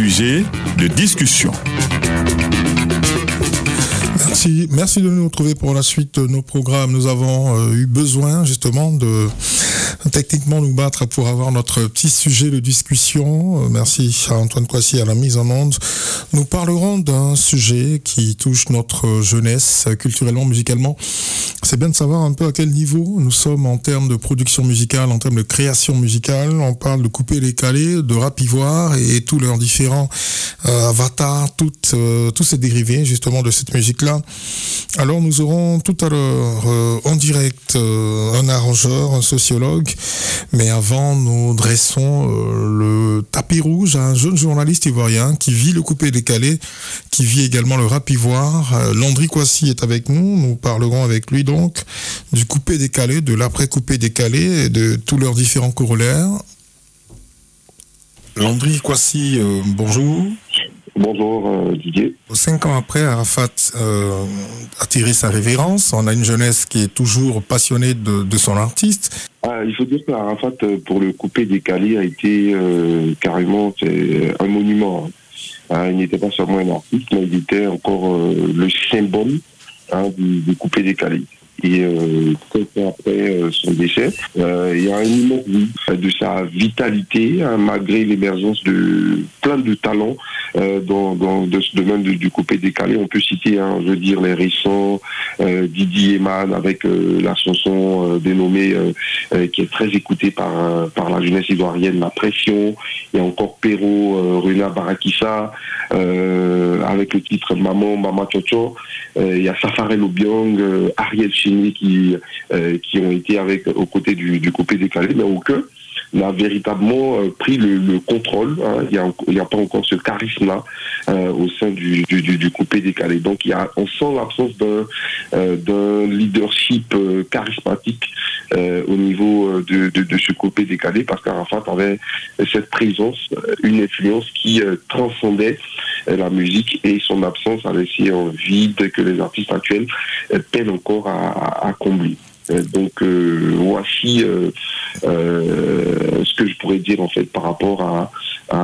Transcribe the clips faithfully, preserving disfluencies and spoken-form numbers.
Sujet de discussion. Merci, merci de nous retrouver pour la suite de nos programmes. Nous avons euh, eu besoin justement de techniquement nous battre pour avoir notre petit sujet de discussion. Euh, merci à Antoine Kouassi à la mise en onde. Nous parlerons d'un sujet qui touche notre jeunesse culturellement, musicalement. C'est bien de savoir un peu à quel niveau nous sommes en termes de production musicale, en termes de création musicale. On parle de coupé-décalé, de rap ivoire et tous leurs différents euh, avatars, toutes, euh, tous ces dérivés justement de cette musique-là. Alors nous aurons tout à l'heure euh, en direct euh, un arrangeur, un sociologue, mais avant nous dressons euh, le tapis rouge à un jeune journaliste ivoirien qui vit le coupé-décalé, qui vit également le rap ivoire. Euh, Landry Kouassi est avec nous, nous parlerons avec lui donc du coupé-décalé, de l'après-coupé-décalé et de tous leurs différents corollaires. Landry Kouassi, euh, bonjour. Bonjour euh, Didier. Cinq ans après, Arafat euh, a tiré sa révérence. On a une jeunesse qui est toujours passionnée de, de son artiste. Ah, il faut dire que Arafat, pour le coupé-décalé, a été euh, carrément c'est un monument. Hein, il n'était pas seulement un artiste, mais il était encore euh, le symbole hein, du, du coupé-décalé. Et euh, peu après euh, son décès, euh, il y a un immense de sa vitalité, hein, malgré l'émergence de plein de talents euh, dans, dans de ce domaine de, du coupé-décalé. On peut citer, hein, je veux dire, les récents, euh, Didi Eman avec euh, la chanson euh, dénommée, euh, euh, qui est très écoutée par, euh, par la jeunesse ivoirienne, La Pression. Il y a encore Perrault, euh, Rena Barakissa, euh, avec le titre Maman, Mama Chocho. Euh, il y a Safarel Obiang, euh, Ariel Chini qui, euh, qui ont été avec, aux côtés du, du coupé-décalé, mais aucun n'a véritablement euh, pris le, le contrôle. Hein. Il n'y a, il y a pas encore ce charisme-là euh, au sein du, du, du, du coupé-décalé. Donc il y a, on sent l'absence d'un, euh, d'un leadership euh, charismatique euh, au niveau de, de, de ce coupé-décalé, parce qu'Arafat avait cette présence, une influence qui euh, transcendait euh, la musique, et son absence a laissé un vide que les artistes actuels euh, peinent encore à, à, à combler. Donc euh, voici euh, euh, ce que je pourrais dire en fait par rapport à,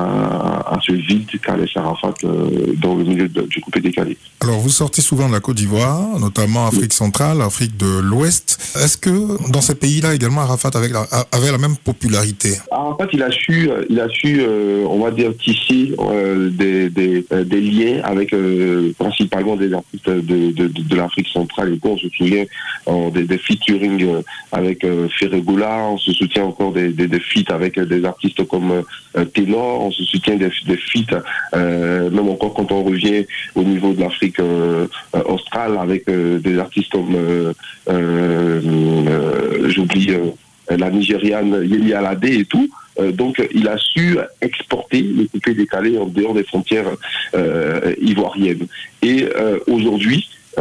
à, à ce vide qu'a laissé Arafat euh, dans le milieu de, du coupé-décalé. Alors vous sortez souvent de la Côte d'Ivoire, notamment Afrique centrale, Afrique de l'Ouest. Est-ce que dans ces pays-là également Arafat avait la, avait la même popularité? Arafat il a su, il a su euh, on va dire tisser euh, des, des, des liens avec euh, principalement des artistes de, de, de, de l'Afrique centrale. Et on se souvient euh, des, des featuring avec euh, Ferregoula, on se soutient encore des, des, des feats avec des artistes comme euh, Ténor, on se soutient des, des feats, euh, même encore quand on revient au niveau de l'Afrique euh, australe, avec euh, des artistes comme, euh, euh, euh, j'oublie, euh, la Nigériane Yemi Alade et tout. Euh, donc il a su exporter le coupé-décalé en dehors des frontières euh, ivoiriennes. Et euh, aujourd'hui,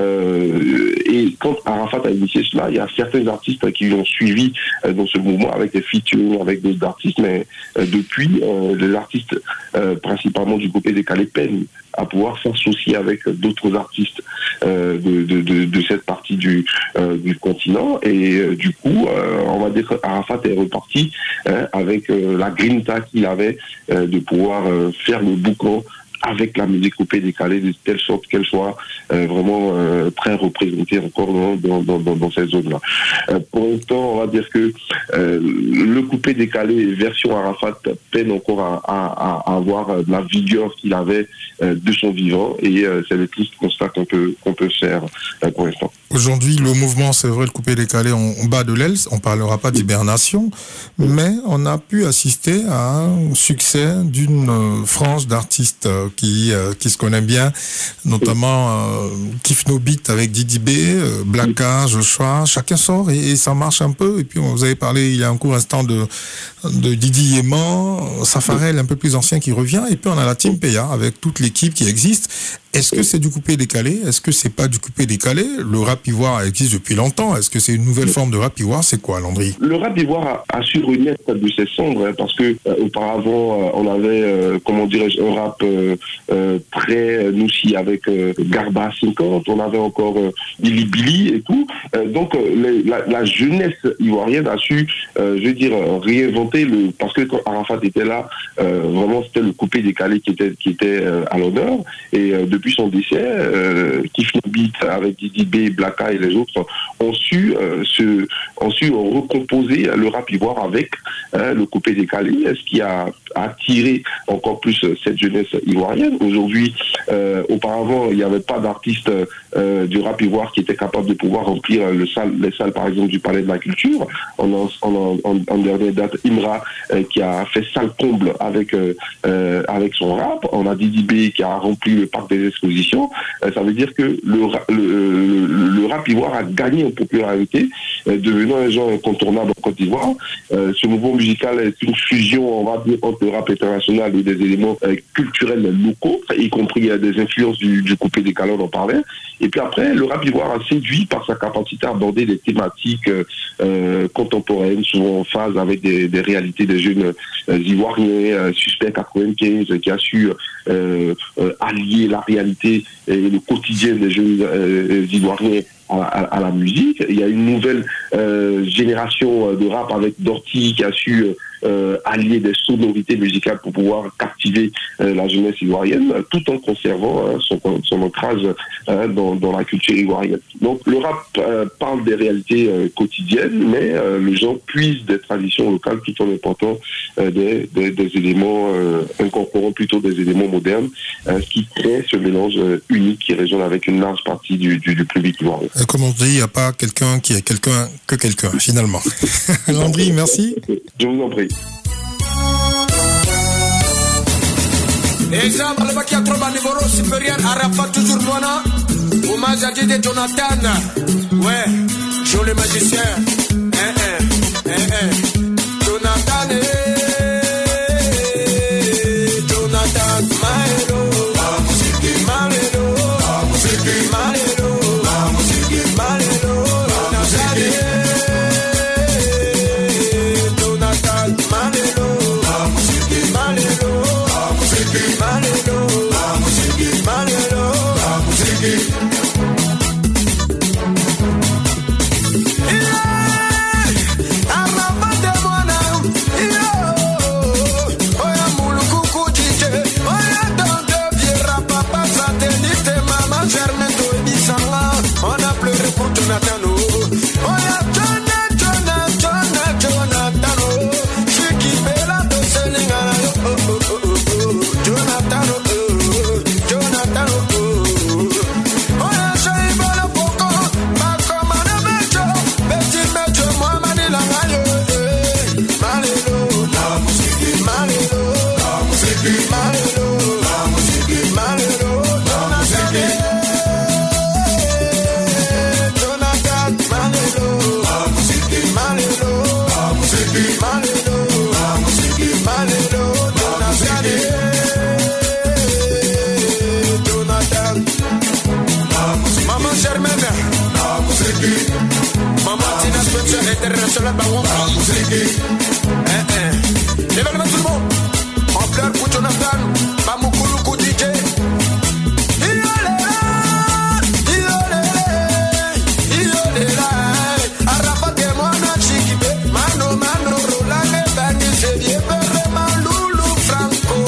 Euh, et quand Arafat a initié cela, il y a certains artistes qui l'ont suivi euh, dans ce mouvement avec des featuring avec d'autres artistes, mais euh, depuis, euh, les artistes euh, principalement du coupé-décalé peinent à pouvoir s'associer avec d'autres artistes euh, de, de, de, de cette partie du, euh, du continent. Et euh, du coup, euh, on va dire qu'Arafat est reparti euh, avec euh, la grinta qu'il avait euh, de pouvoir euh, faire le boucan avec la musique coupé-décalée, de telle sorte qu'elle soit euh, vraiment euh, très représentée encore dans, dans, dans, dans cette zone-là. Euh, pour l'instant, on va dire que euh, le coupé-décalé version Arafat peine encore à, à, à avoir la vigueur qu'il avait euh, de son vivant, et euh, c'est le triste constat qu'on peut, qu'on peut faire euh, pour l'instant. Aujourd'hui, le mouvement, c'est vrai, le coupé-décalé, on, on bat de l'aile, on ne parlera pas d'hibernation, mais on a pu assister à un succès d'une euh, frange d'artistes euh, qui, euh, qui se connaît bien, notamment euh, Kiff No Beat avec Didi B, euh, Blacka, Joshua, chacun sort et, et ça marche un peu. Et puis vous avez parlé il y a un court instant de, de Didi Eman, Safarel un peu plus ancien qui revient, et puis on a la Team Peya avec toute l'équipe qui existe. Est-ce que c'est du coupé-décalé? Est-ce que c'est pas du coupé-décalé? Le rap ivoire existe depuis longtemps. Est-ce que c'est une nouvelle forme de rap ivoire? C'est quoi, Landry? Le rap ivoire a, a su renaître de ses cendres, hein, parce que euh, auparavant, euh, on avait, euh, comment dirais-je, un rap euh, euh, très noussi avec euh, Garba cinquante, on avait encore euh, Billy Billy et tout. Euh, donc, euh, les, la, la jeunesse ivoirienne a su, euh, je veux dire, réinventer le... Parce que quand Arafat était là, euh, vraiment, c'était le coupé-décalé qui était, qui était euh, à l'honneur. Et euh, depuis son décès, euh, Kifno Beat avec Didi B, Blacka et les autres ont su, euh, se, ont su recomposer le rap ivoire avec euh, le coupé-décalé, ce qui a attiré encore plus cette jeunesse ivoirienne. Aujourd'hui, euh, auparavant, il n'y avait pas d'artiste euh, du rap ivoire qui était capable de pouvoir remplir le salle, les salles, par exemple, du Palais de la Culture. On a en, en, en dernière date Imra euh, qui a fait salle comble avec, euh, euh, avec son rap. On a Didi B qui a rempli le parc des expositions. Euh, ça veut dire que le, le, le, le rap ivoire a gagné en popularité, euh, devenant un genre incontournable en Côte d'Ivoire. Euh, ce mouvement musical est une fusion, on va dire, entre le rap international et des éléments euh, culturels locaux, y compris euh, des influences du, du coupé-décalé, on en parlait. Et puis après, le rap ivoire a séduit par sa capacité à aborder des thématiques euh, contemporaines, souvent en phase avec des, des réalités des jeunes euh, ivoiriens, euh, Suspect quatre-vingt-quinze, qui a su euh, euh, allier la réalité et le quotidien des jeunes euh, ivoiriens à, à, à la musique. Il y a une nouvelle euh, génération de rap avec Dorty qui a su euh, allier des sonorités musicales pour pouvoir captiver euh, la jeunesse ivoirienne, tout en conservant hein, son, son ancrage hein, dans, dans la culture ivoirienne. Donc le rap euh, parle des réalités euh, quotidiennes, mais euh, les gens puisent des traditions locales tout en important euh, des, des, des éléments, euh, incorporant plutôt des éléments modernes, euh, ce qui crée ce mélange euh, unique qui résonne avec une large partie du, du, du public ivoirien. Comme on dit, il n'y a pas quelqu'un qui est quelqu'un que quelqu'un, finalement. Landry, merci. Je vous en prie. Exemple, le bac qui a trop bas niveau supérieur, Arafat toujours Moana, hommage à Didier Jonathan, ouais, joli magicien, hein, hein, hein, hein, Jonathan, eh, Jonathan, Maelo, Maelo, Maelo, Maelo, Jonathan, Maelo, Maelo, Malelo, Malelo, on a pleuré pour Jonathan. International Baron musique. Eh eh. Levez-le tout le monde. En pleure pour Jonathan. Bamoukoulou kou D J. Iolela, iolela, iolela. Arafat et moi na chikibe. Mano mano rolale bani sevier perre maloulou franco.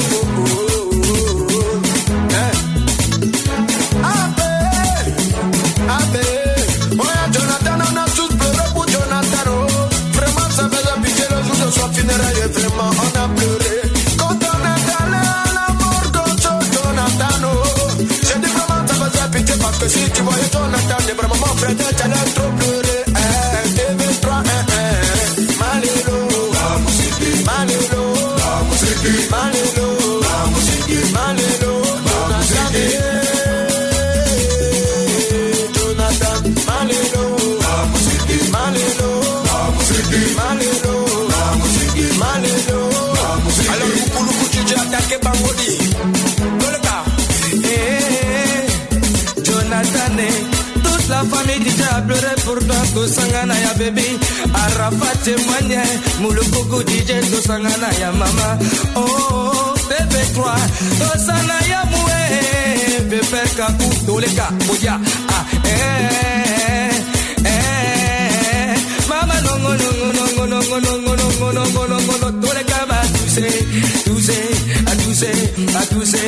Eh. Abe, abe. Oya Jonathan on a tous pleuré pour Jonathan. Vraiment ça faisait pitié le jour de son funérailles. Vraiment on a pleuré. Quand on est allé à la mort de Jonathan, j'ai dit vraiment ça faisait pitié parce que si tu voyais Jonathan, vraiment mon frère t'allais trop pleurer. Eh, T V trois, eh, eh, Malelo, Malelo, Malelo, Malelo, Jonathan, Jonathan, Malelo, Malelo, Malelo, Malelo. Alors Koukoulou Kouti j'ai attaqué Bangoli. Dans le cas, eh, pourtant tosangana ya bébé Arafat témoigne Moulokoko D J tosangana ya mama oh T V trois tosangana ya moué Bébé kakou toleka oya ah eh eh mama nongo nongo nongo nongo nongo nongo nongo nongo toleka ba touché touché à touché à touché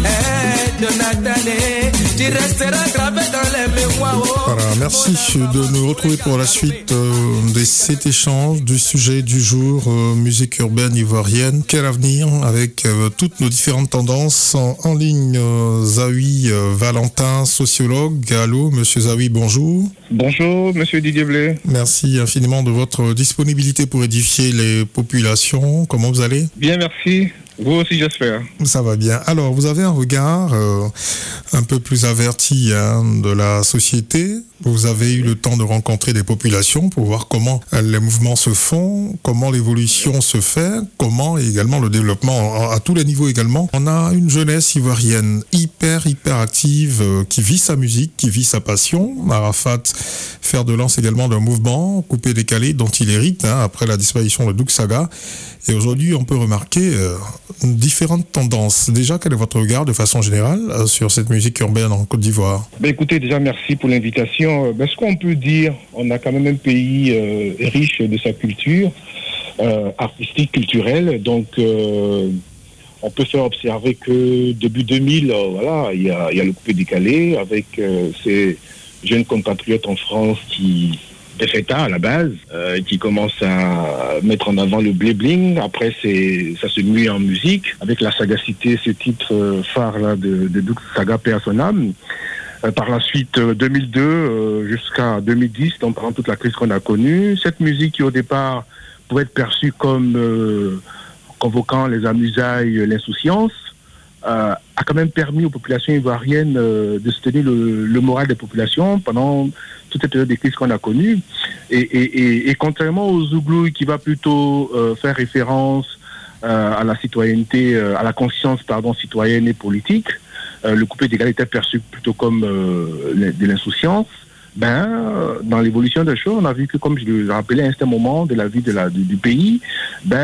eh Jonathan tu resteras gravé dans les mémoires. Voilà, merci de nous retrouver pour la suite euh, de cet échange du sujet du jour, euh, musique urbaine ivoirienne. Quel avenir avec euh, toutes nos différentes tendances en, en ligne. euh, Zawi euh, Valentin, sociologue. Allô, monsieur Zawi, bonjour. Bonjour, monsieur Didier Blé. Merci infiniment de votre disponibilité pour édifier les populations. Comment vous allez? Bien, merci. Vous aussi, j'espère. Ça va bien. Alors, vous avez un regard euh, un peu plus averti hein, de la société. Vous avez eu le temps de rencontrer des populations pour voir comment les mouvements se font, comment l'évolution se fait, comment également le développement à tous les niveaux également. On a une jeunesse ivoirienne hyper, hyper active euh, qui vit sa musique, qui vit sa passion. Arafat, fer de lance également d'un mouvement coupé décalé dont il hérite hein, après la disparition de Douk Saga. Et aujourd'hui, on peut remarquer euh, différentes tendances. Déjà, quel est votre regard de façon générale euh, sur cette musique urbaine en Côte d'Ivoire? Ben, écoutez, déjà, merci pour l'invitation. Ben, ce qu'on peut dire, on a quand même un pays euh, riche de sa culture, euh, artistique, culturelle. Donc, euh, on peut faire observer que début deux mille, euh, voilà, il y a, y a le coupé décalé avec euh, ces jeunes compatriotes en France qui... des fêtards à la base, euh, qui commence à mettre en avant le blé-bling. Après, c'est, ça se mue en musique, avec la sagacité, ce titre euh, phare là, de, de Douk Saga, paix à son âme. Euh, par la suite, euh, deux mille deux euh, jusqu'à deux mille dix, donc pendant toute la crise qu'on a connue, cette musique qui au départ pouvait être perçue comme euh, convoquant les amusailles, l'insouciance, euh, a quand même permis aux populations ivoiriennes euh, de soutenir le, le moral des populations pendant toute cette période de crise qu'on a connue. Et, et, et, et contrairement aux Zouglou qui va plutôt euh, faire référence euh, à la citoyenneté, euh, à la conscience pardon, citoyenne et politique, euh, le coupé décalé était perçu plutôt comme euh, de l'insouciance. Ben, dans l'évolution des choses, on a vu que, comme je le rappelais à un certain moment de la vie de la, du, du pays, ben,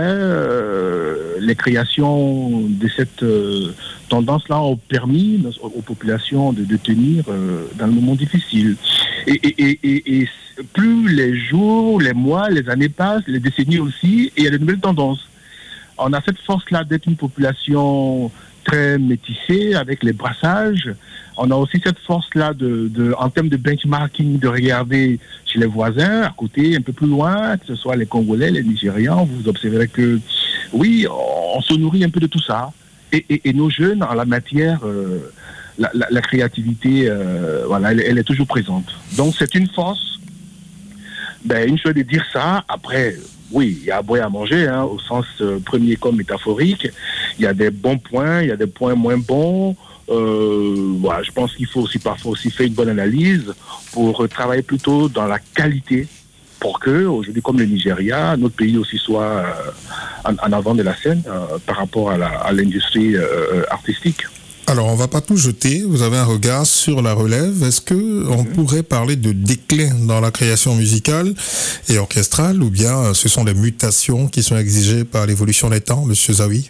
euh, les créations de cette euh, tendance-là ont permis aux, aux populations de, de tenir euh, dans le moment difficile. Et, et, et, et, et plus les jours, les mois, les années passent, les décennies aussi, et il y a de nouvelles tendances. On a cette force-là d'être une population très métissée avec les brassages. On a aussi cette force-là de, de, en termes de benchmarking, de regarder chez les voisins, à côté, un peu plus loin, que ce soit les Congolais, les Nigérians. Vous observerez que, oui, on se nourrit un peu de tout ça. Et, et, et nos jeunes, en la matière, euh, la, la, la créativité, euh, voilà, elle, elle est toujours présente. Donc, c'est une force. Ben, une chose de dire ça, après... Oui, il y a à boire et à manger, hein, au sens euh, premier comme métaphorique. Il y a des bons points, il y a des points moins bons. Euh, voilà, je pense qu'il faut aussi parfois aussi faire une bonne analyse pour euh, travailler plutôt dans la qualité pour que, aujourd'hui, comme le Nigeria, notre pays aussi soit euh, en, en avant de la scène euh, par rapport à, la, à l'industrie euh, artistique. Alors, on ne va pas tout jeter. Vous avez un regard sur la relève. Est-ce qu'on pourrait parler de déclin dans la création musicale et orchestrale, ou bien ce sont des mutations qui sont exigées par l'évolution des temps, monsieur Zawi?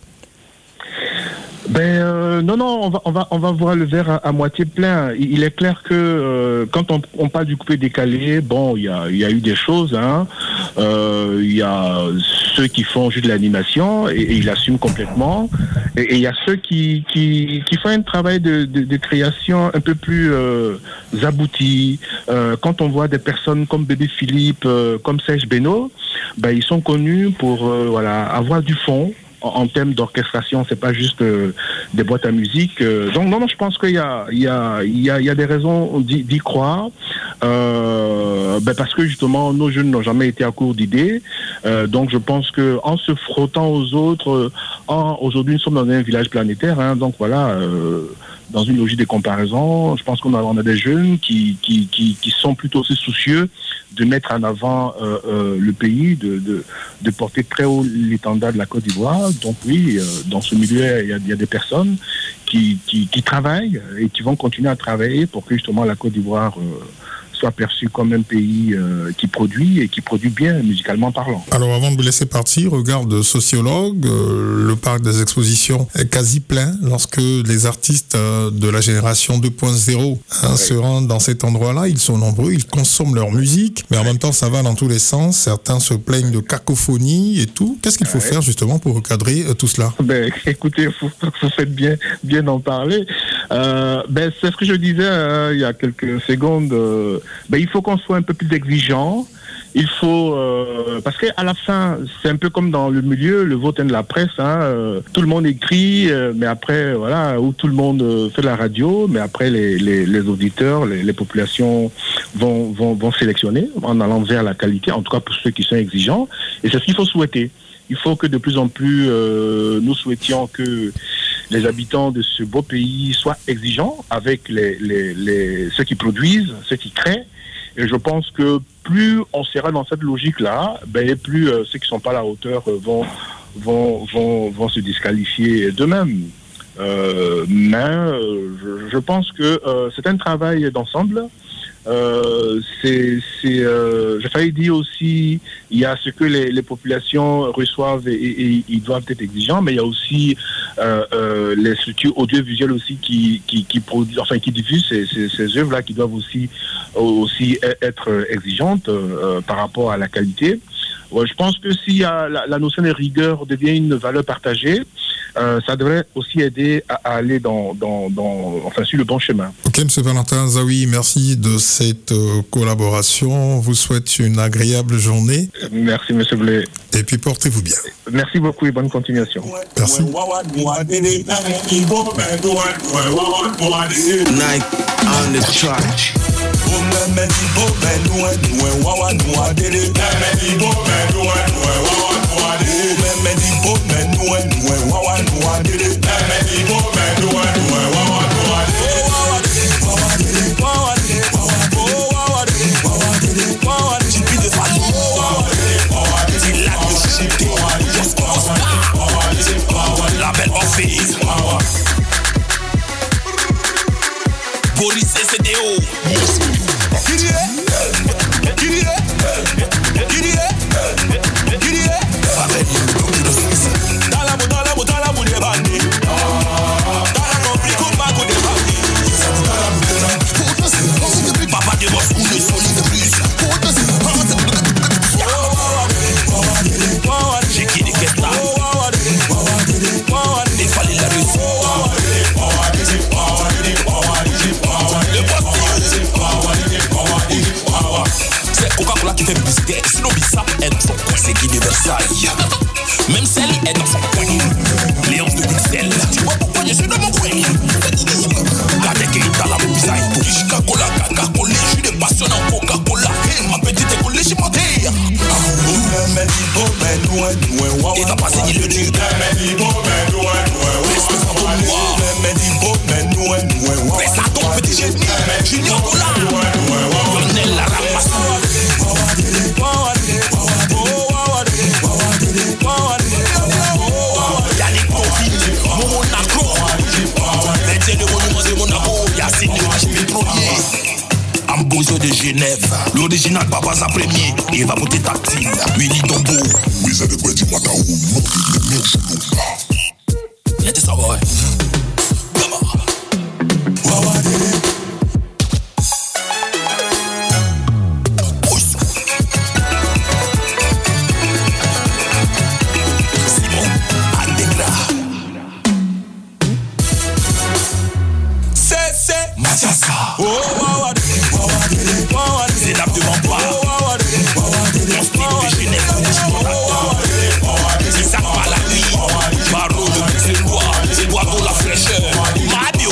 Ben euh, non non on va on va on va voir le verre à, à moitié plein. Il est clair que euh, quand on, on parle du coupé décalé, bon il y a il y a eu des choses hein. Euh, il y a ceux qui font juste de l'animation et, et ils l'assument complètement. Et, et il y a ceux qui qui qui font un travail de de, de création un peu plus euh, abouti. Euh, quand on voit des personnes comme Bébé Philippe, euh, comme Serge Beno, ben ils sont connus pour euh, voilà avoir du fond. En termes d'orchestration, c'est pas juste euh, des boîtes à musique. Euh, donc non, non, je pense qu'il y a, il y a, il y a, il y a des raisons d'y, d'y croire. Euh, ben parce que justement, nos jeunes n'ont jamais été à court d'idées. Euh, donc je pense que en se frottant aux autres, en, aujourd'hui nous sommes dans un village planétaire. Hein, donc voilà. Euh, dans une logique de comparaison, je pense qu'on a, on a des jeunes qui, qui, qui, qui sont plutôt aussi soucieux de mettre en avant euh, euh, le pays, de, de, de porter très haut l'étendard de la Côte d'Ivoire. Donc oui, euh, dans ce milieu, il y a, il y a des personnes qui, qui, qui travaillent et qui vont continuer à travailler pour que justement la Côte d'Ivoire euh, soit perçu comme un pays euh, qui produit et qui produit bien musicalement parlant. Alors avant de vous laisser partir, regard de sociologue, euh, le parc des expositions est quasi plein lorsque les artistes euh, de la génération deux point zéro hein, oui. se rendent dans cet endroit-là. Ils sont nombreux, ils consomment leur musique, mais en même temps ça va dans tous les sens. Certains se plaignent de cacophonie et tout. Qu'est-ce qu'il faut oui. faire justement pour recadrer euh, tout cela? Ben, écoutez, vous, vous faites bien, bien d'en parler. Euh, ben, c'est ce que je disais euh, il y a quelques secondes. Euh, ben, il faut qu'on soit un peu plus exigeant. Il faut euh, parce que à la fin, c'est un peu comme dans le milieu, le vote de la presse. Hein, euh, tout le monde écrit, euh, mais après, voilà, où tout le monde euh, fait la radio, mais après les les, les auditeurs, les, les populations vont, vont vont sélectionner en allant vers la qualité. En tout cas pour ceux qui sont exigeants. Et c'est ce qu'il faut souhaiter. Il faut que de plus en plus euh, nous souhaitions que les habitants de ce beau pays soient exigeants avec les les, les ceux qui produisent, ceux qui créent. Et je pense que plus on sera dans cette logique-là, ben plus euh, ceux qui sont pas à la hauteur euh, vont, vont, vont, vont se disqualifier d'eux-mêmes. Euh, mais euh, je, je pense que euh, c'est un travail d'ensemble. Euh, c'est, c'est, euh, j'ai failli dire aussi, il y a ce que les, les populations reçoivent et, et, et ils doivent être exigeants, mais il y a aussi euh, euh, les structures audiovisuelles aussi qui, qui, qui produisent, enfin qui diffusent ces, ces, ces œuvres-là qui doivent aussi, aussi être exigeantes euh, par rapport à la qualité. Ouais, je pense que si la, la notion de rigueur devient une valeur partagée, euh, ça devrait aussi aider à, à aller dans, dans, dans, enfin, sur le bon chemin. Ok, M. Valentin Zawi, merci de cette euh, collaboration. On vous souhaite une agréable journée. Merci, M. Blé. Et puis portez-vous bien. Merci beaucoup et bonne continuation. Merci. Nike on the track. Boris C D O. Papa de boss ou le solide plus. J'ai qui des quêtes là. Il fallait la réussite. C'est Coca-Cola qui fait publicité. Sinon, Bissa est dans son coin. C'est qui de Versailles. Même celle est dans son coin. Léonce de Bruxelles. Tu vois pourquoi je suis dans mon coin. Regardez qu'il est dans la Bissa. Coca-Cola, Coca-Cola. Je suis des passionnants Coca-Cola. Ma petite est collée chez ma terre. Et t'as pas saigné le tube. Reste à ton petit génie. Junior Cola. Lionel la ramasse. Yannick Tovin, Monaco. Maintien de monument de Monaco. Yacine le pétrolier. Ambozo de Genève. L'original Papa sa premier. Et va monter tactile. Willy Dombo. Oui, ça devrait dire Macao. Y'a des savoirs. C'est la devant toi. Mon style de Genève. Si ça va la nuit. Barreau de Bruxelles. Boiseau la fraîcheur. Madio.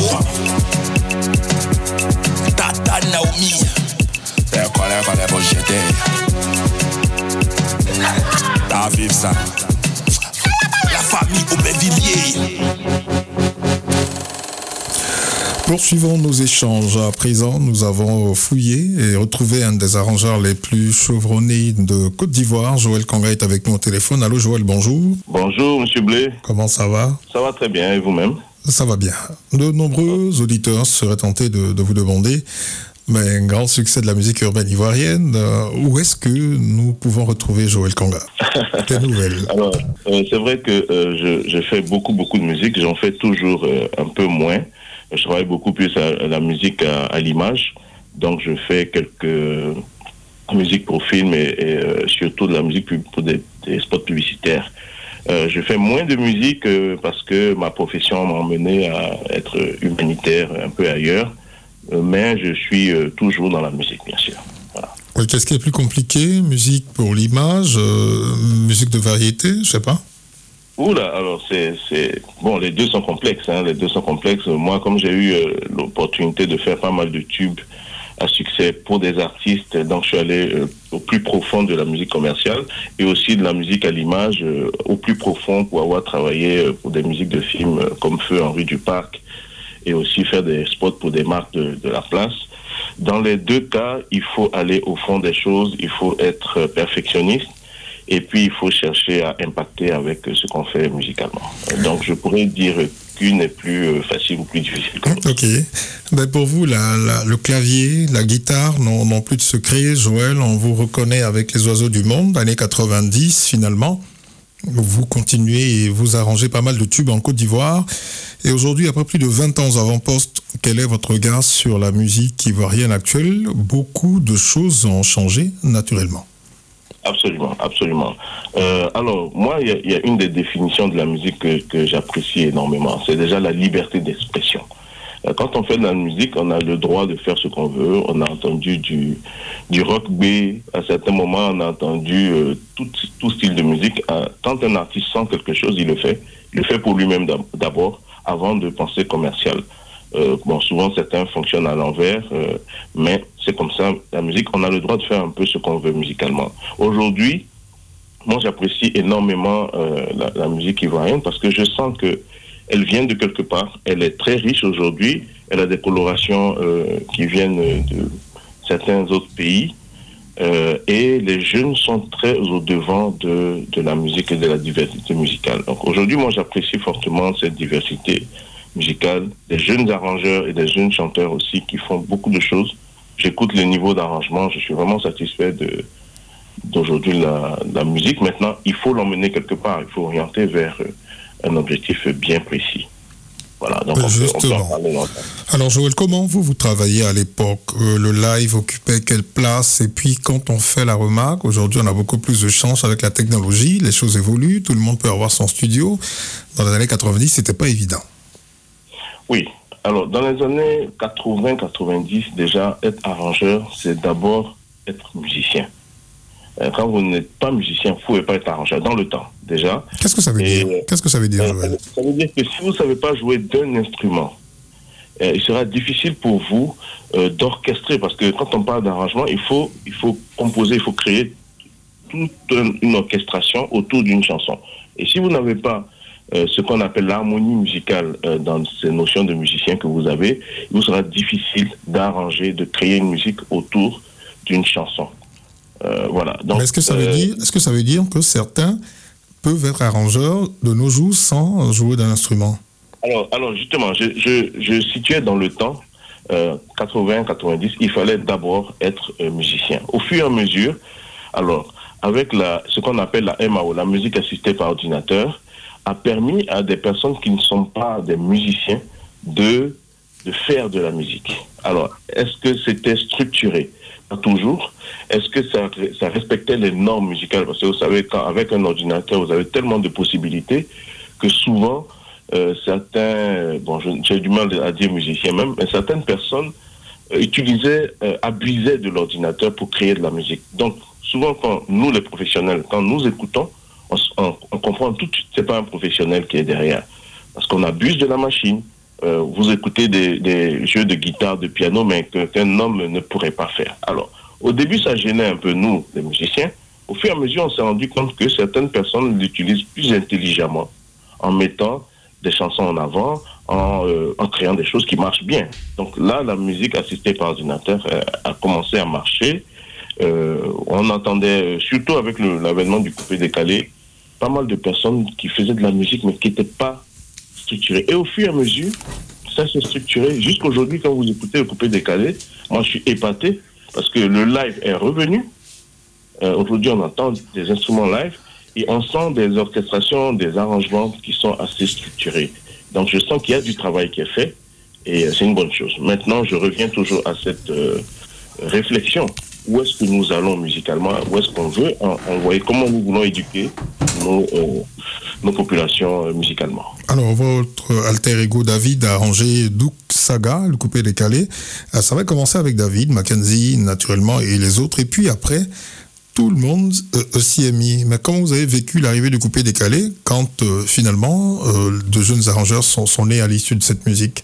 Tata Naomi. C'est quoi là, quoi là, pour jeter. T'as vive ça. La famille Aubervilliers. Poursuivons nos échanges. À présent, nous avons fouillé et retrouvé un des arrangeurs les plus chevronnés de Côte d'Ivoire. Joël Kanga est avec nous au téléphone. Allô Joël, bonjour. Bonjour Monsieur Blé. Comment ça va? Ça va très bien et vous-même? Ça va bien. De nombreux auditeurs seraient tentés de, de vous demander Mais un grand succès de la musique urbaine ivoirienne. Euh, où est-ce que nous pouvons retrouver Joël Konga? Quelle nouvelle? Alors, euh, c'est vrai que euh, je, je fais beaucoup, beaucoup de musique. J'en fais toujours euh, un peu moins. Je travaille beaucoup plus à, à la musique à, à l'image. Donc, je fais quelques musiques pour films et, et euh, surtout de la musique pour des, des spots publicitaires. Euh, je fais moins de musique euh, parce que ma profession m'a emmené à être humanitaire un peu ailleurs. Euh, mais je suis euh, toujours dans la musique, bien sûr. Voilà. Oui, qu'est-ce qui est plus compliqué? Musique pour l'image, euh, musique de variété, je sais pas. Oula, alors c'est, c'est... Bon, les deux sont complexes, hein, les deux sont complexes. Moi, comme j'ai eu euh, l'opportunité de faire pas mal de tubes à succès pour des artistes, donc je suis allé euh, au plus profond de la musique commerciale et aussi de la musique à l'image, euh, au plus profond pour avoir travaillé euh, pour des musiques de films euh, comme Feu en rue du Parc et aussi faire des spots pour des marques de, de la place. Dans les deux cas, il faut aller au fond des choses, il faut être perfectionniste et puis il faut chercher à impacter avec ce qu'on fait musicalement. Donc je pourrais dire qu'une est plus facile ou plus difficile que l'autre. Ok. Ben pour vous, la, la, le clavier, la guitare n'ont, n'ont plus de secret. Joël, on vous reconnaît avec Les Oiseaux du Monde, années quatre-vingt-dix finalement. Vous continuez et vous arrangez pas mal de tubes en Côte d'Ivoire. Et aujourd'hui, après plus de vingt ans aux avant-postes, quel est votre regard sur la musique ivoirienne actuelle? Beaucoup de choses ont changé naturellement. Absolument, absolument. Euh, alors, moi, il y, y a une des définitions de la musique que, que j'apprécie énormément. C'est déjà la liberté d'expression. Quand on fait de la musique, on a le droit de faire ce qu'on veut. On a entendu du, du rock B. À certains moments, on a entendu euh, tout, tout style de musique. Euh, quand un artiste sent quelque chose, il le fait. Il le fait pour lui-même d'abord, avant de penser commercial. Euh, bon, souvent, certains fonctionnent à l'envers, euh, mais c'est comme ça. La musique, on a le droit de faire un peu ce qu'on veut musicalement. Aujourd'hui, moi, j'apprécie énormément euh, la, la musique ivoirienne parce que je sens que elle vient de quelque part, elle est très riche aujourd'hui, elle a des colorations euh, qui viennent de certains autres pays euh, et les jeunes sont très au devant de, de la musique et de la diversité musicale. Donc aujourd'hui, moi j'apprécie fortement cette diversité musicale, des jeunes arrangeurs et des jeunes chanteurs aussi qui font beaucoup de choses. J'écoute le niveau d'arrangement, je suis vraiment satisfait de, d'aujourd'hui la, la musique. Maintenant, il faut l'emmener quelque part, il faut orienter vers euh, un objectif bien précis. Voilà, donc on peut, on peut en parler longtemps. Alors Joël, comment vous, vous travaillez à l'époque? euh, Le live occupait quelle place? Et puis quand on fait la remarque, aujourd'hui on a beaucoup plus de chance avec la technologie, les choses évoluent, tout le monde peut avoir son studio. Dans les années quatre-vingt-dix, c'était pas évident. Oui, alors dans les années quatre-vingts quatre-vingt-dix, déjà, être arrangeur, c'est d'abord être musicien. Quand vous n'êtes pas musicien, vous ne pouvez pas être arrangeur dans le temps, déjà. Qu'est-ce que ça veut Et, dire Qu'est-ce que ça veut dire, Joël? Ça veut dire que si vous ne savez pas jouer d'un instrument, euh, il sera difficile pour vous euh, d'orchestrer, parce que quand on parle d'arrangement, il faut, il faut composer, il faut créer toute une orchestration autour d'une chanson. Et si vous n'avez pas euh, ce qu'on appelle l'harmonie musicale euh, dans ces notions de musicien que vous avez, il vous sera difficile d'arranger, de créer une musique autour d'une chanson. Euh, voilà. Donc, Mais est-ce que ça veut euh, dire, est-ce que ça veut dire que certains peuvent être arrangeurs de nos jours sans jouer d'un instrument? Alors, alors justement, je, je, je situais dans le temps, euh, quatre-vingts quatre-vingt-dix, il fallait d'abord être euh, musicien. Au fur et à mesure, alors, avec la, ce qu'on appelle la M A O, la musique assistée par ordinateur, a permis à des personnes qui ne sont pas des musiciens de, de faire de la musique. Alors, est-ce que c'était structuré? Pas toujours. Est-ce que ça, ça respectait les normes musicales? Parce que vous savez, quand, avec un ordinateur, vous avez tellement de possibilités que souvent, euh, certains, bon, je, j'ai du mal à dire musiciens même, mais certaines personnes euh, utilisaient, euh, abusaient de l'ordinateur pour créer de la musique. Donc, souvent, quand nous, les professionnels, quand nous écoutons, on, on, on comprend tout de suite que ce n'est pas un professionnel qui est derrière. Parce qu'on abuse de la machine. Euh, vous écoutez des, des jeux de guitare, de piano, mais que, qu'un homme ne pourrait pas faire. Alors, au début, ça gênait un peu nous, les musiciens. Au fur et à mesure, on s'est rendu compte que certaines personnes l'utilisent plus intelligemment, en mettant des chansons en avant, en, euh, en créant des choses qui marchent bien. Donc là, la musique assistée par ordinateur euh, a commencé à marcher. Euh, on entendait, surtout avec le, l'avènement du coupé-décalé, pas mal de personnes qui faisaient de la musique, mais qui n'étaient pas structurées. Et au fur et à mesure, ça s'est structuré. Jusqu'aujourd'hui, quand vous écoutez le coupé décalé, moi je suis épaté parce que le live est revenu. Euh, aujourd'hui, on entend des instruments live et on sent des orchestrations, des arrangements qui sont assez structurés. Donc je sens qu'il y a du travail qui est fait et euh, c'est une bonne chose. Maintenant, je reviens toujours à cette euh, réflexion. Où est-ce que nous allons musicalement? Où est-ce qu'on veut envoyer? Comment nous voulons éduquer nos, euh, nos populations euh, musicalement? Alors, votre alter ego David a arrangé Douk Saga, le coupé décalé. Euh, ça va commencer avec David, Mackenzie, naturellement, et les autres. Et puis après, tout le monde euh, s'y est mis. Mais comment vous avez vécu l'arrivée du coupé décalé quand, euh, finalement, euh, de jeunes arrangeurs sont, sont nés à l'issue de cette musique?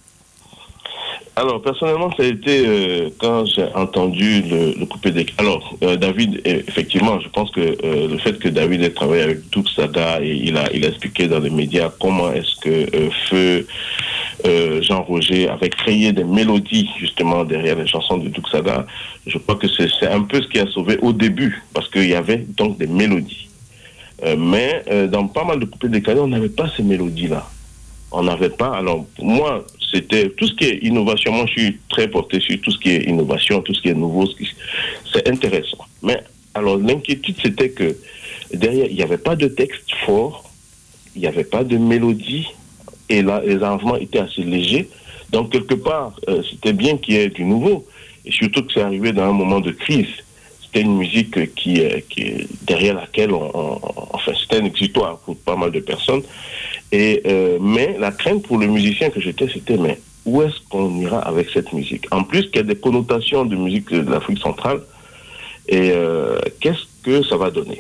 Alors, personnellement, ça a été euh, quand j'ai entendu le, le coupé décalé. Alors, euh, David, effectivement, je pense que euh, le fait que David ait travaillé avec Douk Saga, et il a, il a expliqué dans les médias comment est-ce que euh, Feu, euh, Jean-Roger avait créé des mélodies, justement, derrière les chansons de Douk Saga. Je crois que c'est, c'est un peu ce qui a sauvé au début, parce qu'il y avait donc des mélodies. Euh, mais euh, dans pas mal de coupés décalés, on n'avait pas ces mélodies-là. On n'avait pas. Alors, pour moi, c'était tout ce qui est innovation. Moi, je suis très porté sur tout ce qui est innovation, tout ce qui est nouveau. Ce qui, c'est intéressant. Mais, alors, l'inquiétude, c'était que derrière, il n'y avait pas de texte fort, il n'y avait pas de mélodie, et là, les arrangements étaient assez légers. Donc, quelque part, euh, c'était bien qu'il y ait du nouveau, et surtout que c'est arrivé dans un moment de crise. C'était une musique qui, qui derrière laquelle, on, on, enfin, c'était un exutoire pour pas mal de personnes. Et, euh, mais la crainte pour le musicien que j'étais, c'était, mais où est-ce qu'on ira avec cette musique? En plus, qu'il y a des connotations de musique de l'Afrique centrale, et euh, qu'est-ce que ça va donner?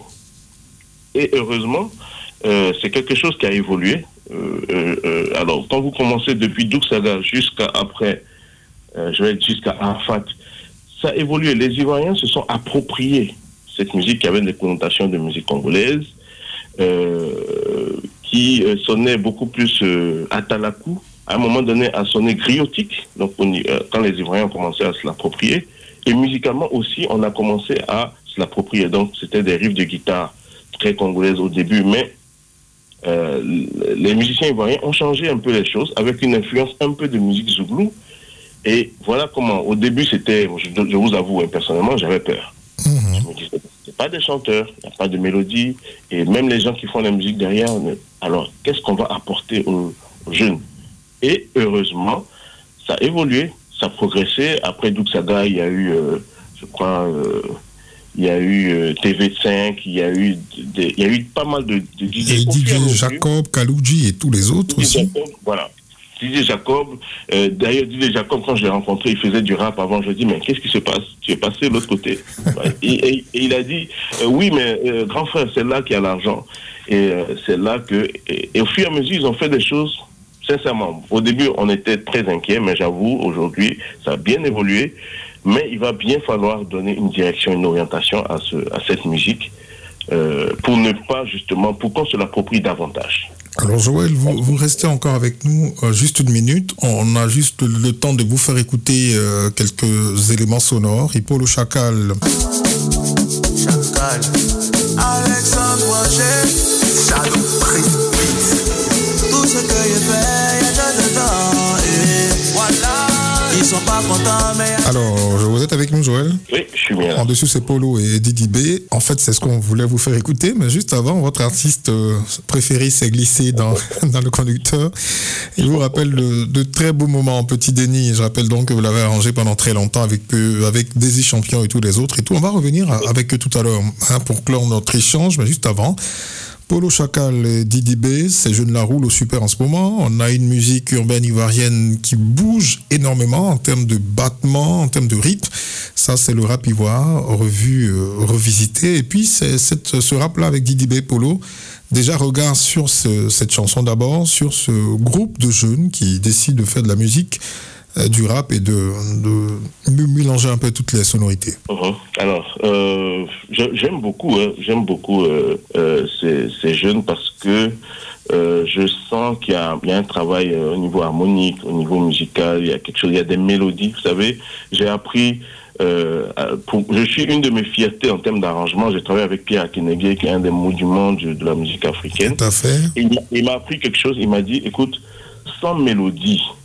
Et heureusement, euh, c'est quelque chose qui a évolué. Euh, euh, euh, alors, quand vous commencez depuis Douk Saga jusqu'à après, euh, je vais être jusqu'à Arafat, ça a évolué. Les Ivoiriens se sont appropriés cette musique qui avait des connotations de musique congolaise, euh, qui euh, sonnait beaucoup plus euh, atalakou, à un moment donné a sonné griotique, donc on y, euh, quand les Ivoiriens ont commencé à se l'approprier, et musicalement aussi on a commencé à se l'approprier, donc c'était des riffs de guitare très congolaises au début, mais euh, les musiciens ivoiriens ont changé un peu les choses, avec une influence un peu de musique zouglou, et voilà comment, au début c'était, je, je vous avoue, hein, personnellement j'avais peur. Mmh. Je me disais, c'est pas des chanteurs, il n'y a pas de mélodie, et même les gens qui font la musique derrière, alors qu'est-ce qu'on va apporter aux, aux jeunes? Et heureusement, ça a évolué, ça a progressé. Après Douk Saga, il y a eu, euh, je crois, euh, il y a eu euh, T V cinq, il y a eu, des, il y a eu pas mal de, de D J. Et D J Jacob, Kalouji et tous les autres aussi. Jacob, voilà. D J Jacob, euh, d'ailleurs D J Jacob, quand je l'ai rencontré, il faisait du rap avant, je lui ai dit, mais qu'est-ce qui se passe? Tu es passé de l'autre côté. et, et, et il a dit, euh, oui, mais euh, grand frère, c'est là qu'il y a l'argent. Et euh, c'est là que... Et, et au fur et à mesure, ils ont fait des choses, sincèrement. Au début, on était très inquiets, mais j'avoue, aujourd'hui, ça a bien évolué. Mais il va bien falloir donner une direction, une orientation à, ce, à cette musique euh, pour ne pas, justement, pour qu'on se l'approprie davantage. Alors Joël, vous, vous restez encore avec nous euh, juste une minute. On a juste le, le temps de vous faire écouter euh, quelques éléments sonores. Hippolyte Chacal. Chacal. Alexandre Roger. Shadow Prince. Tout ce que j'ai fait, il y a de temps. Et voilà. Ils sont pas contents, mais... Alors, vous êtes avec nous, Joël? Oui, je suis bien. En dessus, c'est Polo et Didi B. En fait, c'est ce qu'on voulait vous faire écouter, mais juste avant, votre artiste préféré s'est glissé dans, dans le conducteur. Il vous rappelle de, de très beaux moments en Petit Denis. Je rappelle donc que vous l'avez arrangé pendant très longtemps avec, avec Daisy Champion et tous les autres et tout. On va revenir avec eux tout à l'heure hein, pour clore notre échange, mais juste avant... Polo Chacal et Didi B, ces jeunes la roulent au super en ce moment. On a une musique urbaine ivoirienne qui bouge énormément en termes de battements, en termes de rythme. Ça, c'est le rap ivoire revu, euh, revisité. Et puis, c'est cette, ce rap-là avec Didi B, Polo. Déjà, regarde sur ce, cette chanson d'abord, sur ce groupe de jeunes qui décident de faire de la musique, euh, du rap et de, de mélanger un peu toutes les sonorités. Uh-huh. Alors, euh, j'aime beaucoup, hein, j'aime beaucoup euh, euh, ces, ces jeunes parce que euh, je sens qu'il y a, il y a un travail euh, au niveau harmonique, au niveau musical, il y a quelque chose, il y a des mélodies. Vous savez, j'ai appris, euh, pour, je suis une de mes fiertés en termes d'arrangement. J'ai travaillé avec Pierre Akinegye, qui est un des monuments de, de la musique africaine. Tout à fait. Et il, il m'a appris quelque chose. Il m'a dit, écoute, sans mélodie,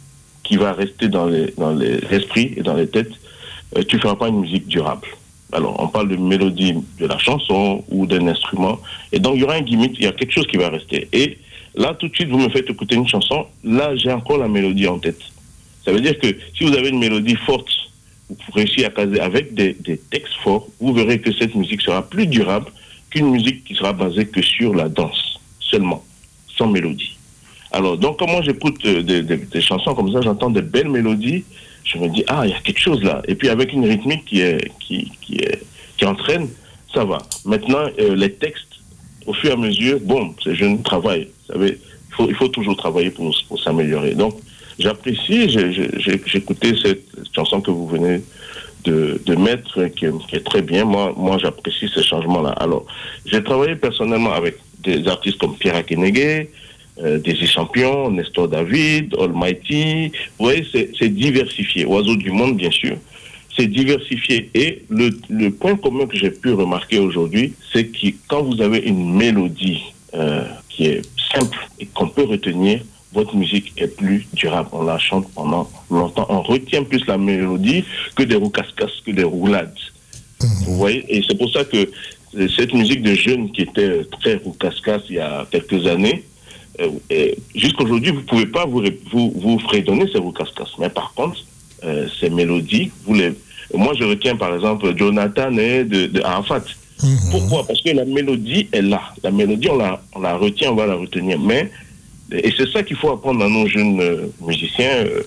qui va rester dans les, dans les esprits et dans les têtes, euh, tu ne feras pas une musique durable. Alors, on parle de mélodie de la chanson ou d'un instrument. Et donc, il y aura un gimmick, il y a quelque chose qui va rester. Et là, tout de suite, vous me faites écouter une chanson. Là, j'ai encore la mélodie en tête. Ça veut dire que si vous avez une mélodie forte, vous réussissez à caser avec des, des textes forts, vous verrez que cette musique sera plus durable qu'une musique qui sera basée que sur la danse, seulement, sans mélodie. Alors, donc, quand moi j'écoute euh, des, des, des chansons comme ça, j'entends des belles mélodies, je me dis, ah, il y a quelque chose là. Et puis avec une rythmique qui, est, qui, qui, est, qui entraîne, ça va. Maintenant, euh, les textes, au fur et à mesure, bon, c'est jeune travail. Vous savez, il faut, il faut toujours travailler pour, pour s'améliorer. Donc, j'apprécie, j'ai, j'ai, j'ai écouté cette chanson que vous venez de, de mettre, qui est, qui est très bien. Moi, moi, j'apprécie ces changements-là. Alors, j'ai travaillé personnellement avec des artistes comme Pierre Akenege, Euh, Désir Champion, Nestor David, Almighty. Vous voyez, c'est, c'est diversifié. Oiseau du monde, bien sûr. C'est diversifié. Et le, le point commun que j'ai pu remarquer aujourd'hui, c'est que quand vous avez une mélodie euh, qui est simple et qu'on peut retenir, votre musique est plus durable. On la chante pendant longtemps. On retient plus la mélodie que des roucascas, que des roulades. Vous voyez, et c'est pour ça que cette musique de jeunes qui était très roucascas il y a quelques années, Euh, jusqu'aujourd'hui, vous ne pouvez pas vous, vous, vous fredonner ces roucascas. Mais par contre, euh, ces mélodies, vous les... moi je retiens par exemple Jonathan et de, de Arafat. Mm-hmm. Pourquoi? Parce que la mélodie est là. La mélodie, on la, on la retient, on va la retenir. Mais, et c'est ça qu'il faut apprendre à nos jeunes euh, musiciens. Euh,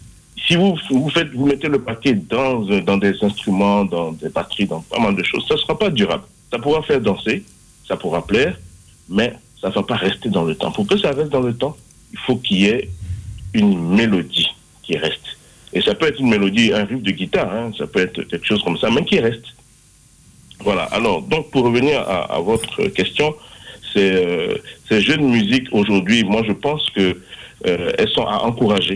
si vous, vous, faites, vous mettez le paquet dans, dans des instruments, dans des batteries, dans pas mal de choses, ça ne sera pas durable. Ça pourra faire danser, ça pourra plaire, mais ça ne va pas rester dans le temps. Pour que ça reste dans le temps, il faut qu'il y ait une mélodie qui reste. Et ça peut être une mélodie, un riff de guitare, hein, ça peut être quelque chose comme ça, mais qui reste. Voilà. Alors, donc, pour revenir à, à votre question, c'est, euh, ces jeunes musiques aujourd'hui, moi, je pense que euh, elles sont à encourager.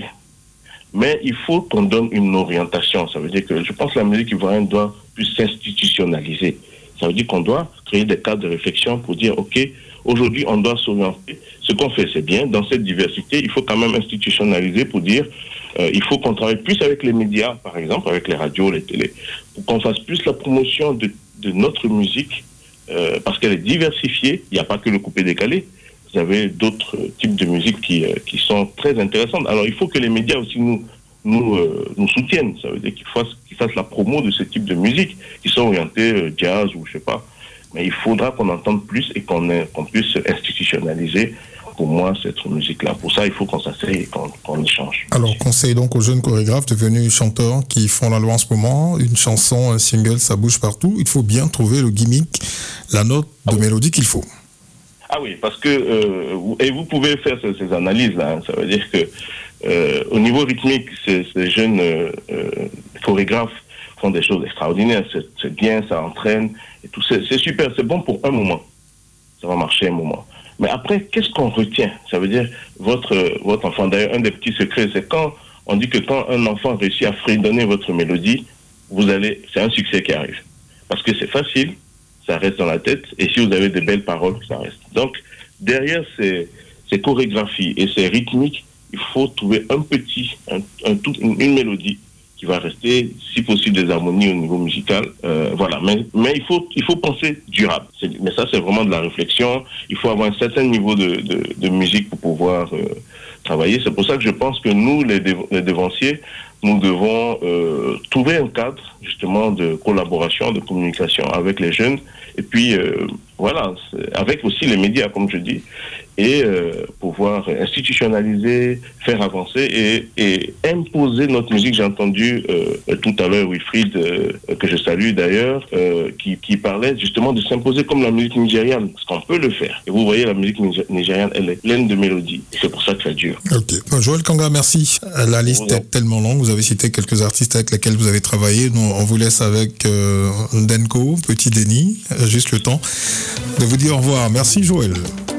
Mais il faut qu'on donne une orientation. Ça veut dire que je pense que la musique ivoirienne doit plus s'institutionnaliser. Ça veut dire qu'on doit créer des cadres de réflexion pour dire, OK, aujourd'hui, on doit s'orienter. Ce qu'on fait, c'est bien. Dans cette diversité, il faut quand même institutionnaliser pour dire, euh, il faut qu'on travaille plus avec les médias, par exemple, avec les radios, les télés, pour qu'on fasse plus la promotion de, de notre musique, euh, parce qu'elle est diversifiée. Il n'y a pas que le coupé-décalé. Vous avez d'autres types de musique qui, euh, qui sont très intéressantes. Alors, il faut que les médias aussi nous, nous, euh, nous soutiennent. Ça veut dire qu'ils fassent, qu'ils fassent la promo de ce type de musique, qui sont orientées euh, jazz ou je sais pas. Mais il faudra qu'on entende plus et qu'on, ait, qu'on puisse institutionnaliser, pour moi, cette musique-là. Pour ça, il faut qu'on s'asseye et qu'on, qu'on échange. Alors, conseil donc aux jeunes chorégraphes devenus chanteurs qui font la loi en ce moment, une chanson, un single, ça bouge partout. Il faut bien trouver le gimmick, la note de ah oui. mélodie qu'il faut. Ah oui, parce que, euh, et vous pouvez faire ces, ces analyses-là, hein, ça veut dire que euh, au niveau rythmique, ces, ces jeunes euh, euh, chorégraphes font des choses extraordinaires, c'est, c'est bien, ça entraîne, et tout, c'est, c'est super, c'est bon pour un moment, ça va marcher un moment. Mais après, qu'est-ce qu'on retient? Ça veut dire, votre, votre enfant, d'ailleurs, un des petits secrets, c'est quand on dit que quand un enfant réussit à fredonner votre mélodie, vous allez, c'est un succès qui arrive. Parce que c'est facile, ça reste dans la tête, et si vous avez de belles paroles, ça reste. Donc, derrière ces, ces chorégraphies et ces rythmiques, il faut trouver un petit, un, un tout, une, une mélodie qui va rester, si possible, des harmonies au niveau musical. Euh, voilà, mais, mais il faut, il faut penser durable. C'est, mais ça, c'est vraiment de la réflexion. Il faut avoir un certain niveau de, de, de musique pour pouvoir euh, travailler. C'est pour ça que je pense que nous, les, dév- les dévanciers, nous devons euh, trouver un cadre, justement, de collaboration, de communication avec les jeunes. Et puis, euh, voilà, avec aussi les médias, comme je dis, et euh, pouvoir institutionnaliser, faire avancer et, et imposer notre musique. J'ai entendu euh, tout à l'heure Wilfried, euh, que je salue d'ailleurs, euh, qui, qui parlait justement de s'imposer comme la musique nigériane, parce qu'on peut le faire. Et vous voyez, la musique nigériane, elle est pleine de mélodies. Et c'est pour ça que ça dure. Ok. Joël Kanga, merci. La liste est tellement longue. Vous avez cité quelques artistes avec lesquels vous avez travaillé. Nous, on vous laisse avec euh, Ndenko, Petit Denis. Juste le temps de vous dire au revoir. Merci Joël.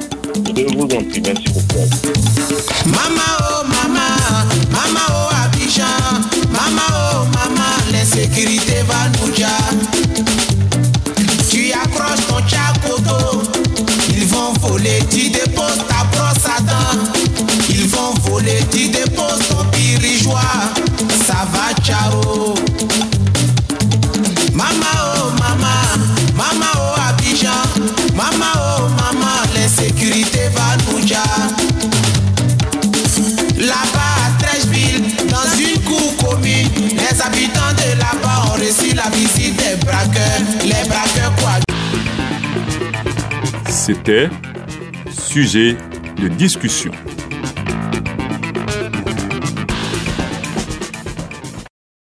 Je vous en prie, merci beaucoup. Mama oh mama, mama oh Abidjan, mama oh mama, l'insécurité va nous dire. Tu accroches ton tchakoto, ils vont voler, tu déposes ta brosse à dents. Ils vont voler, tu déposes ton pirigeois. C'était sujet de discussion.